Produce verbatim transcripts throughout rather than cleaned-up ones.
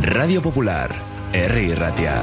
Radio Popular, Herri Ratia.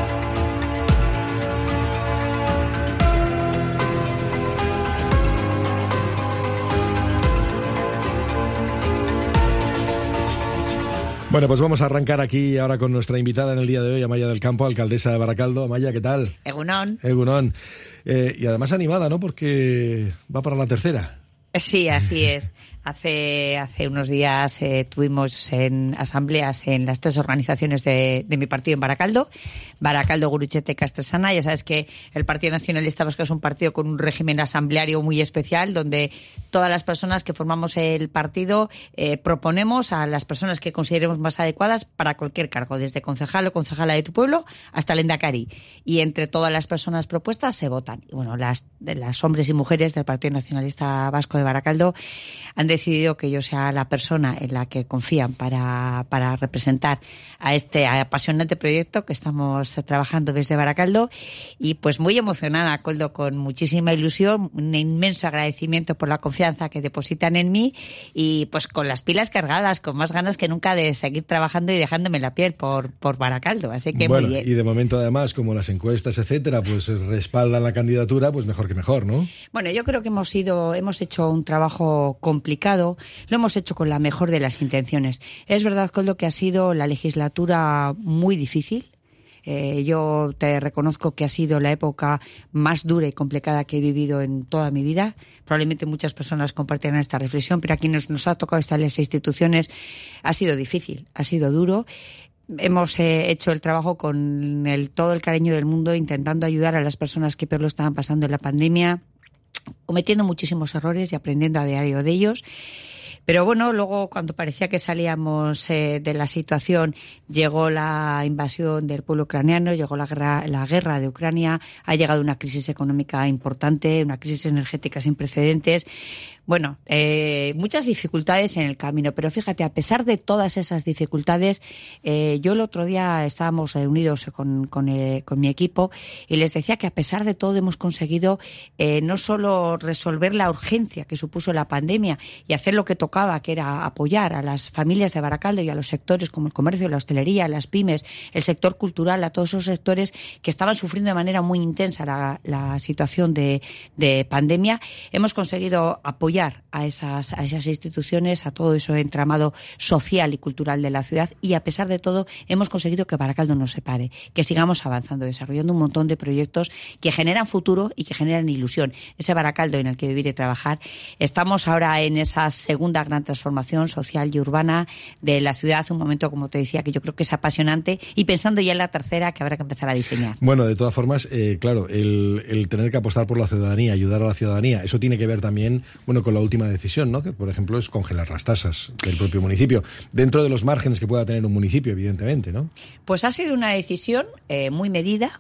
Bueno, pues vamos a arrancar aquí ahora con nuestra invitada en el día de hoy, Amaia del Campo, alcaldesa de Baracaldo. Amaia, ¿qué tal? Egunon. Egunon. Eh, y además animada, ¿no? Porque va para la tercera. Sí, así es. Hace, hace unos días eh, tuvimos en asambleas en las tres organizaciones de, de mi partido en Baracaldo, Baracaldo, Gurutzeta y Castresana. Ya sabes que el Partido Nacionalista Vasco es un partido con un régimen asambleario muy especial, donde todas las personas que formamos el partido eh, proponemos a las personas que consideremos más adecuadas para cualquier cargo, desde concejal o concejala de tu pueblo hasta el endacari. Y entre todas las personas propuestas se votan. Y bueno, las, las hombres y mujeres del Partido Nacionalista Vasco de Baracaldo han decidido que yo sea la persona en la que confían para, para representar a este apasionante proyecto que estamos trabajando desde Baracaldo, y pues muy emocionada, Coldo, con muchísima ilusión, un inmenso agradecimiento por la confianza que depositan en mí y pues con las pilas cargadas, con más ganas que nunca de seguir trabajando y dejándome la piel por, por Baracaldo, así que bueno, muy bien. Y de momento además, como las encuestas, etcétera, pues respaldan la candidatura, pues mejor que mejor, ¿no? Bueno, yo creo que hemos sido, hemos hecho un trabajo complicado. Lo hemos hecho con la mejor de las intenciones. Es verdad, Coldo, que ha sido la legislatura muy difícil. Eh, yo te reconozco que ha sido la época más dura y complicada que he vivido en toda mi vida. Probablemente muchas personas compartirán esta reflexión, pero a quienes nos ha tocado estar en las instituciones ha sido difícil, ha sido duro. Hemos eh, hecho el trabajo con el, todo el cariño del mundo, intentando ayudar a las personas que peor lo estaban pasando en la pandemia, cometiendo muchísimos errores y aprendiendo a diario de ellos. Pero bueno, luego cuando parecía que salíamos eh, de la situación, llegó la invasión del pueblo ucraniano, llegó la guerra, la guerra de Ucrania, ha llegado una crisis económica importante, una crisis energética sin precedentes. Bueno, eh, muchas dificultades en el camino, pero fíjate, a pesar de todas esas dificultades, eh, yo el otro día estábamos reunidos con, con, eh, con mi equipo y les decía que a pesar de todo hemos conseguido eh, no solo resolver la urgencia que supuso la pandemia y hacer lo que tocaba, que era apoyar a las familias de Baracaldo y a los sectores como el comercio, la hostelería, las pymes, el sector cultural, a todos esos sectores que estaban sufriendo de manera muy intensa la, la situación de, de pandemia. Hemos conseguido apoyar a esas, a esas instituciones, a todo ese entramado social y cultural de la ciudad, y a pesar de todo hemos conseguido que Baracaldo no se pare, que sigamos avanzando, desarrollando un montón de proyectos que generan futuro y que generan ilusión. Ese Baracaldo en el que vivir y trabajar. Estamos ahora en esa segunda gran transformación social y urbana de la ciudad, un momento, como te decía, que yo creo que es apasionante, y pensando ya en la tercera, que habrá que empezar a diseñar. Bueno, de todas formas, eh, claro, el, el tener que apostar por la ciudadanía, ayudar a la ciudadanía, eso tiene que ver también, bueno, con la última decisión, ¿no? Que, por ejemplo, es congelar las tasas del propio municipio, dentro de los márgenes que pueda tener un municipio, evidentemente, ¿no? Pues ha sido una decisión eh, muy medida,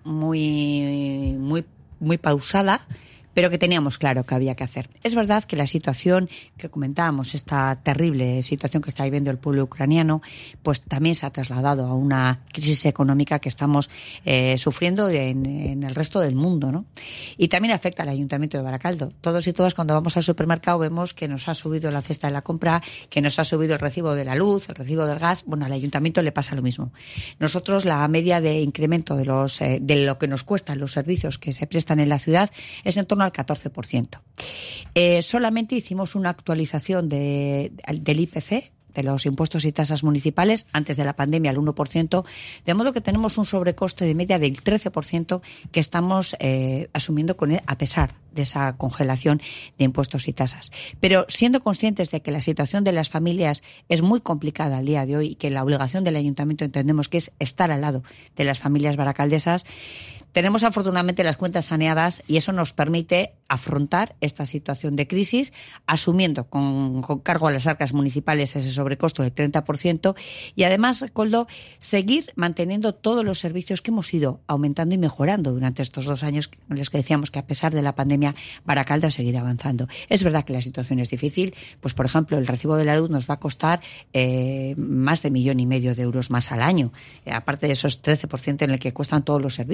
muy, muy, muy pausada, pero que teníamos claro que había que hacer. Es verdad que la situación que comentábamos, esta terrible situación que está viviendo el pueblo ucraniano, pues también se ha trasladado a una crisis económica que estamos eh, sufriendo en, en el resto del mundo, ¿no? Y también afecta al Ayuntamiento de Baracaldo. Todos y todas, cuando vamos al supermercado, vemos que nos ha subido la cesta de la compra, que nos ha subido el recibo de la luz, el recibo del gas. Bueno, al Ayuntamiento le pasa lo mismo. Nosotros, la media de incremento de los eh, de lo que nos cuestan los servicios que se prestan en la ciudad es en torno al catorce por ciento. Eh, solamente hicimos una actualización de, del I P C, de los impuestos y tasas municipales, antes de la pandemia al uno por ciento, de modo que tenemos un sobrecoste de media del trece por ciento que estamos eh, asumiendo con él, a pesar de esa congelación de impuestos y tasas. Pero siendo conscientes de que la situación de las familias es muy complicada al día de hoy y que la obligación del Ayuntamiento entendemos que es estar al lado de las familias baracaldesas, tenemos afortunadamente las cuentas saneadas y eso nos permite afrontar esta situación de crisis asumiendo con, con cargo a las arcas municipales ese sobrecosto del treinta por ciento y además, Coldo, seguir manteniendo todos los servicios que hemos ido aumentando y mejorando durante estos dos años en los que decíamos que a pesar de la pandemia Baracaldo ha seguido avanzando. Es verdad que la situación es difícil, pues por ejemplo el recibo de la luz nos va a costar eh, más de millón y medio de euros más al año, eh, aparte de esos trece por ciento en el que cuestan todos los servicios, pero es que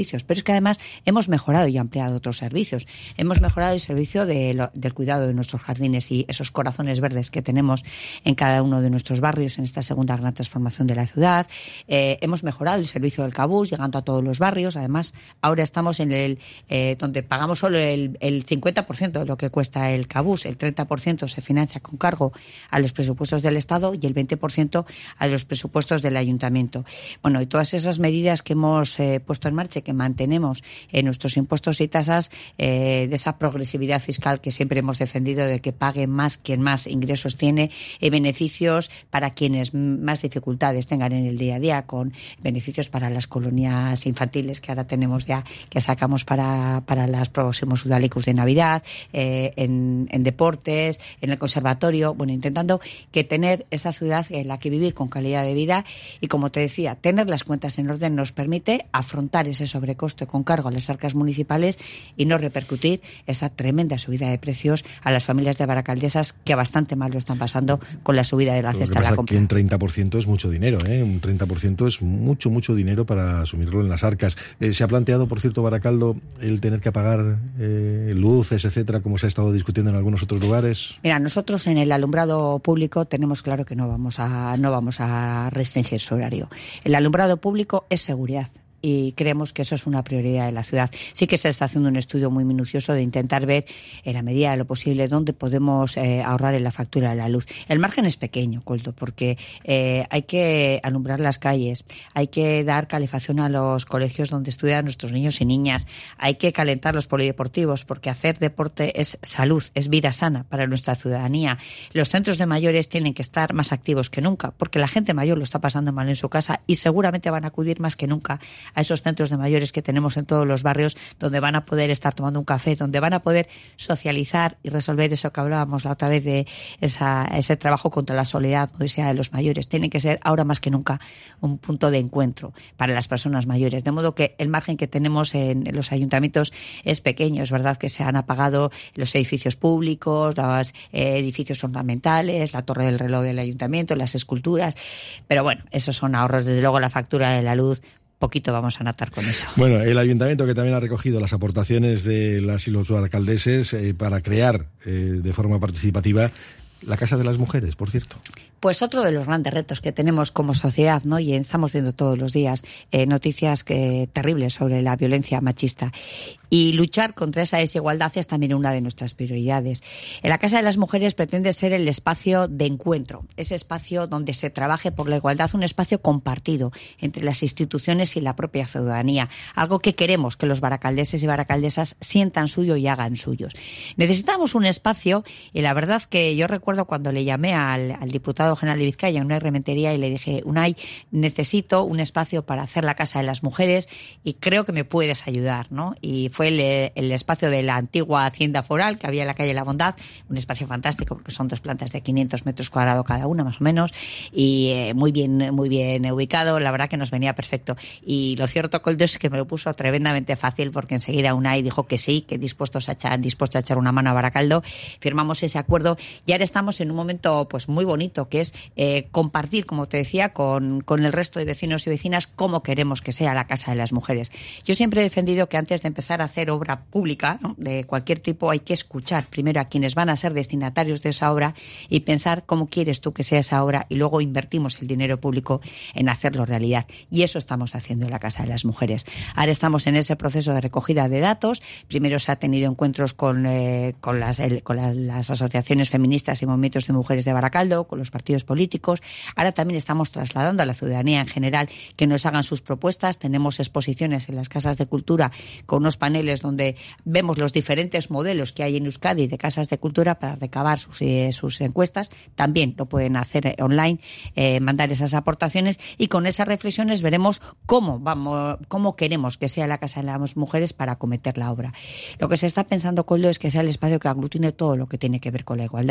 que además hemos mejorado y ampliado otros servicios. Hemos mejorado el servicio de lo, del cuidado de nuestros jardines y esos corazones verdes que tenemos en cada uno de nuestros barrios en esta segunda gran transformación de la ciudad. Eh, hemos mejorado el servicio del Cabús, llegando a todos los barrios. Además, ahora estamos en el eh, donde pagamos solo el, el cincuenta por ciento de lo que cuesta el Cabús. El treinta por ciento se financia con cargo a los presupuestos del Estado y el veinte por ciento a los presupuestos del Ayuntamiento. Bueno, y todas esas medidas que hemos eh, puesto en marcha y que mantenemos en nuestros impuestos y tasas, eh, de esa progresividad fiscal que siempre hemos defendido, de que pague más quien más ingresos tiene y beneficios para quienes más dificultades tengan en el día a día, con beneficios para las colonias infantiles que ahora tenemos ya, que sacamos para, para los próximos udalicus de Navidad, eh, en, en deportes, en el conservatorio, bueno, intentando que tener esa ciudad en la que vivir con calidad de vida y, como te decía, tener las cuentas en orden nos permite afrontar ese sobrecoste con cargo a las arcas municipales y no repercutir esa tremenda subida de precios a las familias de baracaldesas que bastante mal lo están pasando con la subida de la cesta de la compra. Que un treinta por ciento es mucho dinero, ¿eh? Un treinta por ciento es mucho, mucho dinero para asumirlo en las arcas. Eh, ¿Se ha planteado, por cierto, Baracaldo, el tener que apagar eh, luces, etcétera, como se ha estado discutiendo en algunos otros lugares? Mira, nosotros en el alumbrado público tenemos claro que no vamos a, no vamos a restringir su horario. El alumbrado público es seguridad. Y creemos que eso es una prioridad de la ciudad. Sí que se está haciendo un estudio muy minucioso de intentar ver, en la medida de lo posible, dónde podemos eh, ahorrar en la factura de la luz. El margen es pequeño, Coldo, porque eh, hay que alumbrar las calles, hay que dar calefacción a los colegios donde estudian nuestros niños y niñas, hay que calentar los polideportivos, porque hacer deporte es salud, es vida sana para nuestra ciudadanía. Los centros de mayores tienen que estar más activos que nunca, porque la gente mayor lo está pasando mal en su casa y seguramente van a acudir más que nunca a esos centros de mayores que tenemos en todos los barrios, donde van a poder estar tomando un café, donde van a poder socializar y resolver eso que hablábamos la otra vez de esa, ese trabajo contra la soledad, modestia de los mayores. Tiene que ser ahora más que nunca un punto de encuentro para las personas mayores. De modo que el margen que tenemos en, en los ayuntamientos es pequeño. Es verdad que se han apagado los edificios públicos, los eh, edificios ornamentales, la torre del reloj del ayuntamiento, las esculturas, pero bueno, esos son ahorros. Desde luego la factura de la luz, poquito vamos a notar con eso. Bueno, el ayuntamiento, que también ha recogido las aportaciones de las y los alcaldeses eh, para crear eh, de forma participativa la Casa de las Mujeres, por cierto. Pues otro de los grandes retos que tenemos como sociedad, ¿no? Y estamos viendo todos los días eh, noticias que, terribles sobre la violencia machista. Y luchar contra esa desigualdad es también una de nuestras prioridades. En la Casa de las Mujeres pretende ser el espacio de encuentro, ese espacio donde se trabaje por la igualdad, un espacio compartido entre las instituciones y la propia ciudadanía, algo que queremos que los baracaldeses y baracaldesas sientan suyo y hagan suyos. Necesitamos un espacio, y la verdad que yo recuerdo cuando le llamé al, al diputado general de Vizcaya, Unai Rementería, y le dije: Unai, necesito un espacio para hacer la Casa de las Mujeres y creo que me puedes ayudar, ¿no? Y fue el, el espacio de la antigua Hacienda Foral que había en la calle La Bondad, un espacio fantástico porque son dos plantas de quinientos metros cuadrados cada una, más o menos, y eh, muy bien muy bien ubicado. La verdad que nos venía perfecto. Y lo cierto, Coldo, es que me lo puso tremendamente fácil, porque enseguida Unai dijo que sí, que dispuestos a echar, dispuesto a echar una mano a Baracaldo. Firmamos ese acuerdo y ahora estamos en un momento pues muy bonito, que es eh, compartir, como te decía, con, con el resto de vecinos y vecinas cómo queremos que sea la Casa de las Mujeres. Yo siempre he defendido que antes de empezar a hacer obra pública, ¿no?, de cualquier tipo, hay que escuchar primero a quienes van a ser destinatarios de esa obra y pensar cómo quieres tú que sea esa obra, y luego invertimos el dinero público en hacerlo realidad. Y eso estamos haciendo en la Casa de las Mujeres. Ahora estamos en ese proceso de recogida de datos. Primero se ha tenido encuentros con, eh, con, las, el, con las, las asociaciones feministas y movimientos de mujeres de Baracaldo, con los partidos políticos. Ahora también estamos trasladando a la ciudadanía en general que nos hagan sus propuestas. Tenemos exposiciones en las casas de cultura con unos paneles donde vemos los diferentes modelos que hay en Euskadi de casas de cultura para recabar sus, eh, sus encuestas. También lo pueden hacer online, eh, mandar esas aportaciones, y con esas reflexiones veremos cómo vamos, cómo queremos que sea la Casa de las Mujeres para acometer la obra. Lo que se está pensando, Coldo, es que sea el espacio que aglutine todo lo que tiene que ver con la igualdad,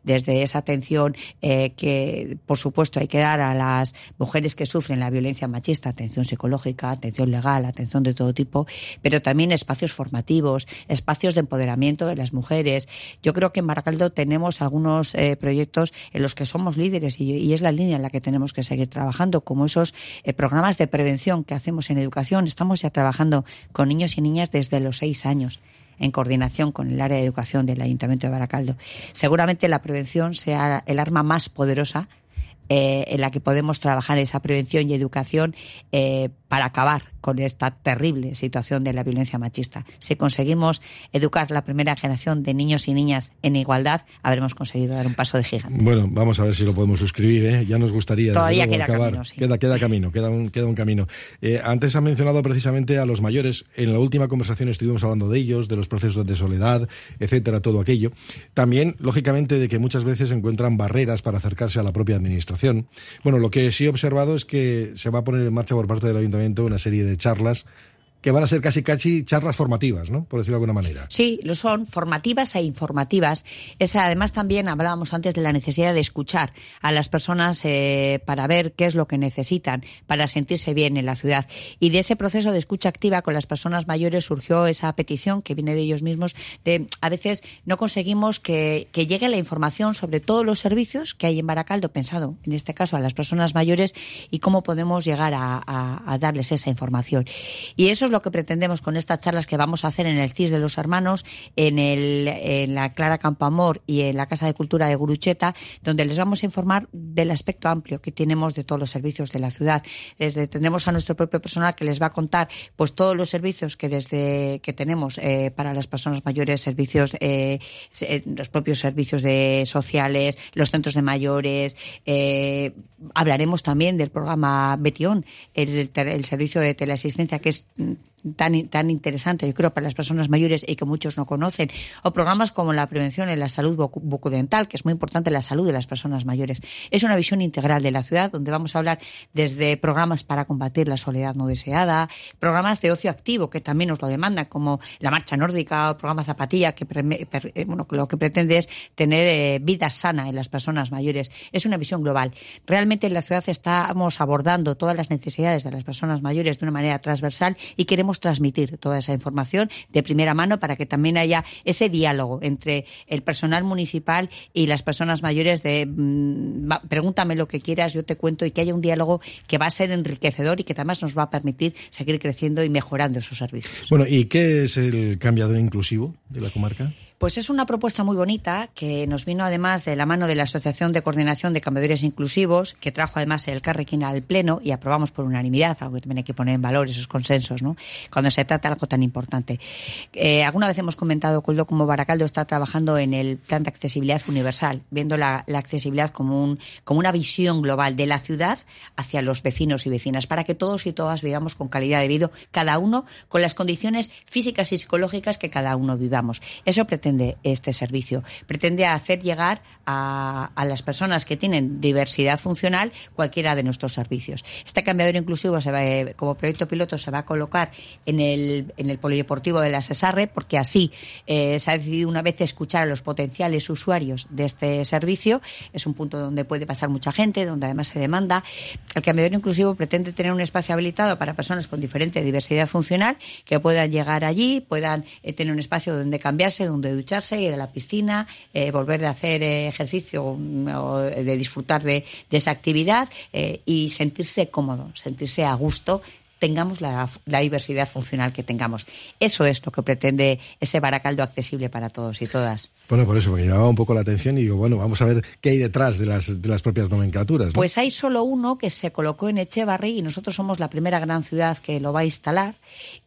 desde esa atención eh, que, por supuesto, hay que dar a las mujeres que sufren la violencia machista, atención psicológica, atención legal, atención de todo tipo, pero también espacios formativos, espacios de empoderamiento de las mujeres. Yo creo que en Baracaldo tenemos algunos eh, proyectos en los que somos líderes y, y es la línea en la que tenemos que seguir trabajando, como esos eh, programas de prevención que hacemos en educación. Estamos ya trabajando con niños y niñas desde los seis años. En coordinación con el área de educación del Ayuntamiento de Baracaldo. Seguramente la prevención sea el arma más poderosa eh, en la que podemos trabajar esa prevención y educación eh, para acabar con esta terrible situación de la violencia machista. Si conseguimos educar la primera generación de niños y niñas en igualdad, habremos conseguido dar un paso de gigante. Bueno, vamos a ver si lo podemos suscribir, ¿eh? Ya nos gustaría Todavía luego, queda acabar. camino, sí. Queda, queda camino, queda un, queda un camino. Eh, antes ha mencionado precisamente a los mayores. En la última conversación estuvimos hablando de ellos, de los procesos de soledad, etcétera, todo aquello. También, lógicamente, de que muchas veces encuentran barreras para acercarse a la propia administración. Bueno, lo que sí he observado es que se va a poner en marcha por parte del Ayuntamiento una serie de charlas que van a ser casi casi charlas formativas, ¿no? Por decirlo de alguna manera. Sí, lo son, formativas e informativas. Es, además, también hablábamos antes de la necesidad de escuchar a las personas eh, para ver qué es lo que necesitan, para sentirse bien en la ciudad. Y de ese proceso de escucha activa con las personas mayores surgió esa petición que viene de ellos mismos de, a veces no conseguimos que, que llegue la información sobre todos los servicios que hay en Baracaldo, pensado en este caso a las personas mayores, y cómo podemos llegar a, a, a darles esa información. Y eso es lo que pretendemos con estas charlas que vamos a hacer en el C I S de los Hermanos, en, el, en la Clara Campoamor y en la Casa de Cultura de Gurucheta, donde les vamos a informar del aspecto amplio que tenemos de todos los servicios de la ciudad. Desde tenemos a nuestro propio personal que les va a contar pues todos los servicios que desde que tenemos eh, para las personas mayores, servicios, eh, los propios servicios de sociales, los centros de mayores. Eh, hablaremos también del programa Betión, el, el servicio de teleasistencia que es tan, tan interesante, yo creo, para las personas mayores y que muchos no conocen, o programas como la prevención en la salud bucodental, que es muy importante la salud de las personas mayores. Es una visión integral de la ciudad, donde vamos a hablar desde programas para combatir la soledad no deseada, programas de ocio activo, que también nos lo demandan, como la marcha nórdica o programa Zapatilla, que pre, per, bueno, lo que pretende es tener eh, vida sana en las personas mayores. Es una visión global. Realmente en la ciudad estamos abordando todas las necesidades de las personas mayores de una manera transversal y queremos transmitir toda esa información de primera mano para que también haya ese diálogo entre el personal municipal y las personas mayores de mmm, pregúntame lo que quieras, yo te cuento, y que haya un diálogo que va a ser enriquecedor y que además nos va a permitir seguir creciendo y mejorando esos servicios. Bueno, ¿y qué es el cambiador inclusivo de la comarca? Pues es una propuesta muy bonita que nos vino además de la mano de la Asociación de Coordinación de Cambiadores Inclusivos, que trajo además el Carrequín al Pleno y aprobamos por unanimidad, algo que también hay que poner en valor, esos consensos, ¿no? Cuando se trata de algo tan importante. Eh, alguna vez hemos comentado, Coldo, como Baracaldo está trabajando en el plan de accesibilidad universal, viendo la, la accesibilidad como, un, como una visión global de la ciudad hacia los vecinos y vecinas, para que todos y todas vivamos con calidad de vida, cada uno con las condiciones físicas y psicológicas que cada uno vivamos. Eso pretende este servicio. Pretende hacer llegar a, a las personas que tienen diversidad funcional cualquiera de nuestros servicios. Este cambiador inclusivo se va, como proyecto piloto se va a colocar en el, en el polideportivo de la Sesarre, porque así eh, se ha decidido una vez escuchar a los potenciales usuarios de este servicio. Es un punto donde puede pasar mucha gente, donde además se demanda. El cambiador inclusivo pretende tener un espacio habilitado para personas con diferente diversidad funcional que puedan llegar allí, puedan eh, tener un espacio donde cambiarse, donde ducharse, ir a la piscina, eh, volver de hacer eh, ejercicio o de disfrutar de, de esa actividad eh, y sentirse cómodo, sentirse a gusto, tengamos la, la diversidad funcional que tengamos. Eso es lo que pretende ese Baracaldo accesible para todos y todas. Bueno, por eso, porque me llamaba un poco la atención y digo, bueno, vamos a ver qué hay detrás de las, de las propias nomenclaturas, ¿no? Pues hay solo uno que se colocó en Echevarri y nosotros somos la primera gran ciudad que lo va a instalar.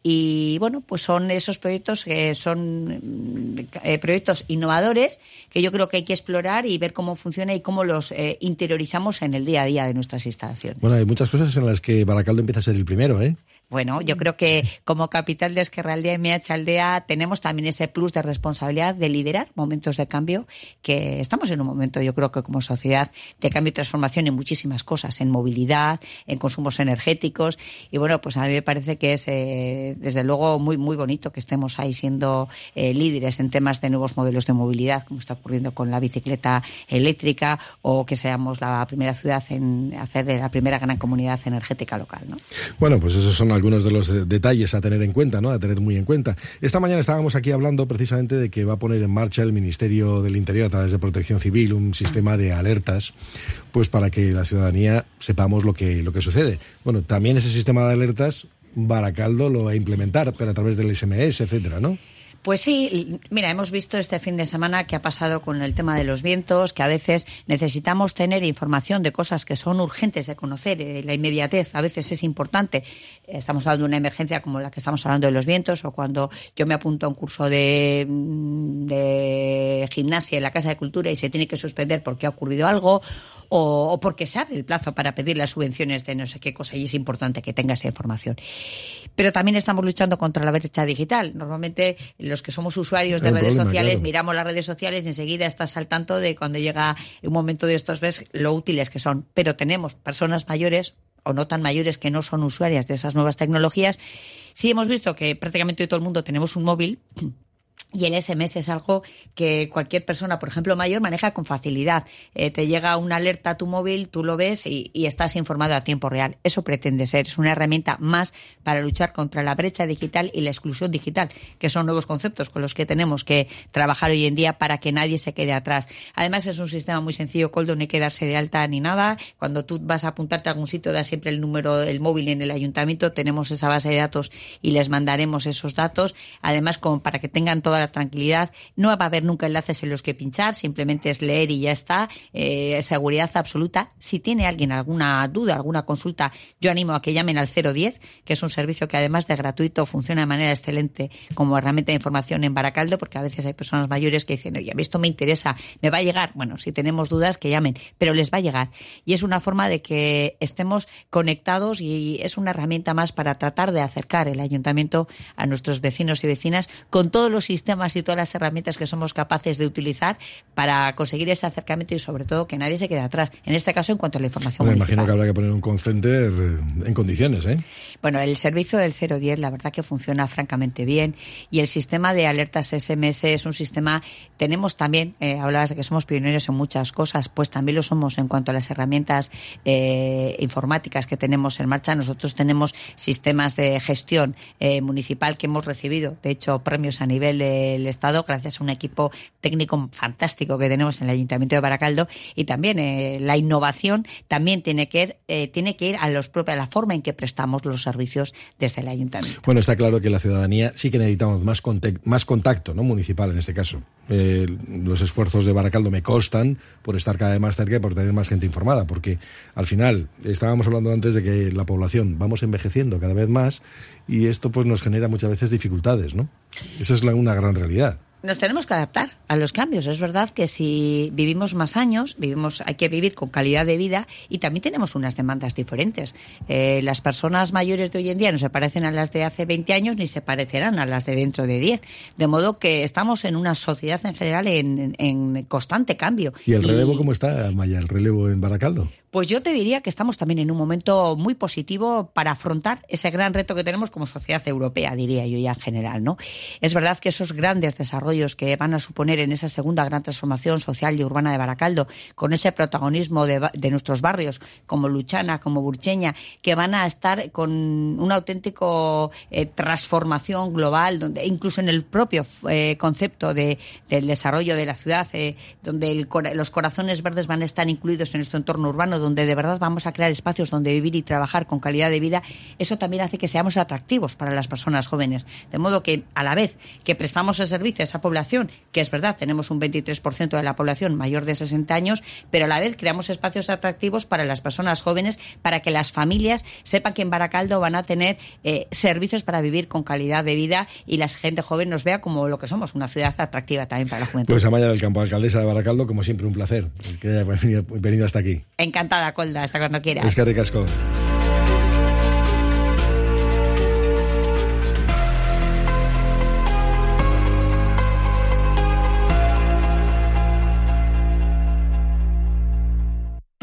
Y bueno, pues son esos proyectos que son eh, proyectos innovadores que yo creo que hay que explorar y ver cómo funciona y cómo los eh, interiorizamos en el día a día de nuestras instalaciones. Bueno, hay muchas cosas en las que Baracaldo empieza a ser el primero, ¿eh? Bueno, yo creo que como capital de Ezkerraldea y Meatzaldea tenemos también ese plus de responsabilidad de liderar momentos de cambio, que estamos en un momento, yo creo que como sociedad, de cambio y transformación en muchísimas cosas, en movilidad, en consumos energéticos, y bueno, pues a mí me parece que es eh, desde luego muy muy bonito que estemos ahí siendo eh, líderes en temas de nuevos modelos de movilidad, como está ocurriendo con la bicicleta eléctrica, o que seamos la primera ciudad en hacer la primera gran comunidad energética local, ¿no? Bueno, pues esos son algunos de los detalles a tener en cuenta, ¿no? A tener muy en cuenta. Esta mañana estábamos aquí hablando precisamente de que va a poner en marcha el Ministerio del Interior a través de Protección Civil un sistema de alertas, pues para que la ciudadanía sepamos lo que, lo que sucede. Bueno, también ese sistema de alertas Baracaldo lo va a implementar, pero a través del ese eme ese, etcétera, ¿no? Pues sí, mira, hemos visto este fin de semana que ha pasado con el tema de los vientos, que a veces necesitamos tener información de cosas que son urgentes de conocer, eh, la inmediatez a veces es importante. Estamos hablando de una emergencia como la que estamos hablando de los vientos, o cuando yo me apunto a un curso de, de gimnasia en la Casa de Cultura y se tiene que suspender porque ha ocurrido algo, o, o porque se abre el plazo para pedir las subvenciones de no sé qué cosa, y es importante que tenga esa información. Pero también estamos luchando contra la brecha digital. Normalmente los que somos usuarios de el redes problema, sociales, claro. miramos las redes sociales y enseguida estás al tanto de cuando llega un momento de estos, ves lo útiles que son. Pero tenemos personas mayores o no tan mayores que no son usuarias de esas nuevas tecnologías. Sí hemos visto que prácticamente todo el mundo tenemos un móvil. Y el ese eme ese es algo que cualquier persona, por ejemplo, mayor, maneja con facilidad. Eh, te llega una alerta a tu móvil, tú lo ves y, y estás informado a tiempo real. Eso pretende ser. Es una herramienta más para luchar contra la brecha digital y la exclusión digital, que son nuevos conceptos con los que tenemos que trabajar hoy en día para que nadie se quede atrás. Además, es un sistema muy sencillo, Koldo, no hay que darse de alta ni nada. Cuando tú vas a apuntarte a algún sitio, das siempre el número del móvil en el ayuntamiento. Tenemos esa base de datos y les mandaremos esos datos. Además, como para que tengan toda la tranquilidad, no va a haber nunca enlaces en los que pinchar, simplemente es leer y ya está, eh, seguridad absoluta. Si tiene alguien alguna duda, alguna consulta, yo animo a que llamen al cero diez, que es un servicio que además de gratuito funciona de manera excelente como herramienta de información en Baracaldo, porque a veces hay personas mayores que dicen, oye, a mí esto me interesa, me va a llegar. Bueno, si tenemos dudas, que llamen, pero les va a llegar. Y es una forma de que estemos conectados y es una herramienta más para tratar de acercar el ayuntamiento a nuestros vecinos y vecinas con todos los sistemas y todas las herramientas que somos capaces de utilizar para conseguir ese acercamiento y sobre todo que nadie se quede atrás. En este caso, en cuanto a la información Me municipal. imagino que habrá que poner un call center en condiciones, ¿eh? Bueno, el servicio del cero diez la verdad que funciona francamente bien, y el sistema de alertas ese eme ese es un sistema, tenemos también, eh, hablabas de que somos pioneros en muchas cosas, pues también lo somos en cuanto a las herramientas eh, informáticas que tenemos en marcha. Nosotros tenemos sistemas de gestión eh, municipal que hemos recibido, de hecho, premios a nivel de el Estado gracias a un equipo técnico fantástico que tenemos en el Ayuntamiento de Baracaldo, y también eh, la innovación también tiene que ir, eh, tiene que ir a los propios, a la forma en que prestamos los servicios desde el Ayuntamiento. Bueno, está claro que la ciudadanía sí que necesitamos más contacto, más contacto, ¿no? Municipal en este caso. Eh, los esfuerzos de Baracaldo me constan por estar cada vez más cerca y por tener más gente informada, porque al final estábamos hablando antes de que la población vamos envejeciendo cada vez más y esto pues nos genera muchas veces dificultades, ¿no? Esa es la, una gran realidad. Nos tenemos que adaptar a los cambios. Es verdad que si vivimos más años, vivimos, hay que vivir con calidad de vida, y también tenemos unas demandas diferentes. Eh, las personas mayores de hoy en día no se parecen a las de hace veinte años ni se parecerán a las de dentro de diez. De modo que estamos en una sociedad en general en, en, en constante cambio. ¿Y el relevo y... cómo está, Maya, el relevo en Baracaldo? Pues yo te diría que estamos también en un momento muy positivo para afrontar ese gran reto que tenemos como sociedad europea, diría yo ya en general, ¿no? Es verdad que esos grandes desarrollos que van a suponer en esa segunda gran transformación social y urbana de Baracaldo, con ese protagonismo de, de nuestros barrios, como Luchana, como Burcheña, que van a estar con un auténtico eh, transformación global, donde incluso en el propio eh, concepto de, del desarrollo de la ciudad, eh, donde el, los corazones verdes van a estar incluidos en nuestro entorno urbano, donde de verdad vamos a crear espacios donde vivir y trabajar con calidad de vida. Eso también hace que seamos atractivos para las personas jóvenes. De modo que, a la vez que prestamos el servicio a esa población, que es verdad, tenemos un veintitrés por ciento de la población mayor de sesenta años, pero a la vez creamos espacios atractivos para las personas jóvenes, para que las familias sepan que en Baracaldo van a tener eh, servicios para vivir con calidad de vida y la gente joven nos vea como lo que somos, una ciudad atractiva también para la juventud. Pues Amaya del Campo, alcaldesa de Baracaldo, como siempre un placer que haya venido, venido hasta aquí. Encantada, Kolda, hasta cuando quieras. Es que ricasco.